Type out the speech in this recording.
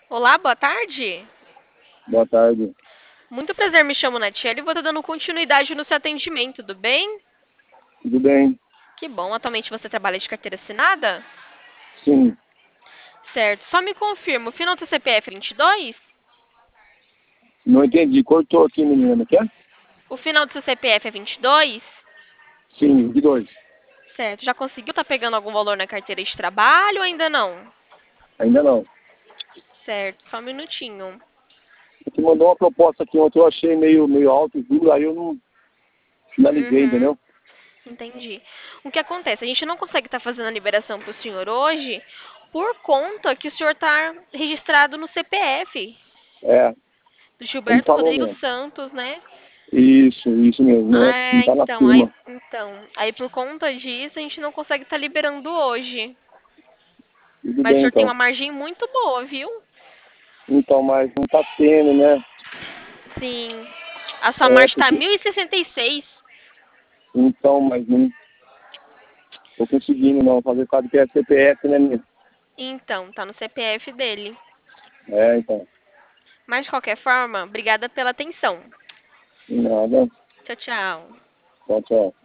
Olá, boa tarde. Boa tarde. Muito prazer, me chamo Natiele e vou estar dando continuidade no seu atendimento, tudo bem? Tudo bem? Que bom, atualmente você trabalha de carteira assinada? Sim. Certo, só me confirma, o final do CPF é 22? Não entendi. Cortou aqui, menina. Não quer? O final do seu CPF é 22? Sim, de dois. Certo, já conseguiu estar pegando algum valor na carteira de trabalho ou ainda não? Ainda não. Certo, só um minutinho. Você mandou uma proposta aqui ontem, eu achei meio alto e duro, aí eu não finalizei, Uhum, entendeu? entendi. O que acontece? A gente não consegue estar fazendo a liberação para o senhor hoje por conta que o senhor está registrado no CPF É, do ele Gilberto falou Rodrigo mesmo. Santos, né? Isso mesmo. Não, não Ah, tá na então, firma. aí por conta disso a gente não consegue estar liberando hoje. Tudo Mas o bem, senhor tem então. uma margem muito boa, viu? Então, mas não tá tendo, né? Sim. A sua É, margem tá porque... 1.066. Então, mas não tô conseguindo, não. Fazer por causa que é CPF, né, menina? Então, tá no CPF dele. É, então. Mas de qualquer forma, obrigada pela atenção. Nada. Tchau, tchau. Tchau, tchau.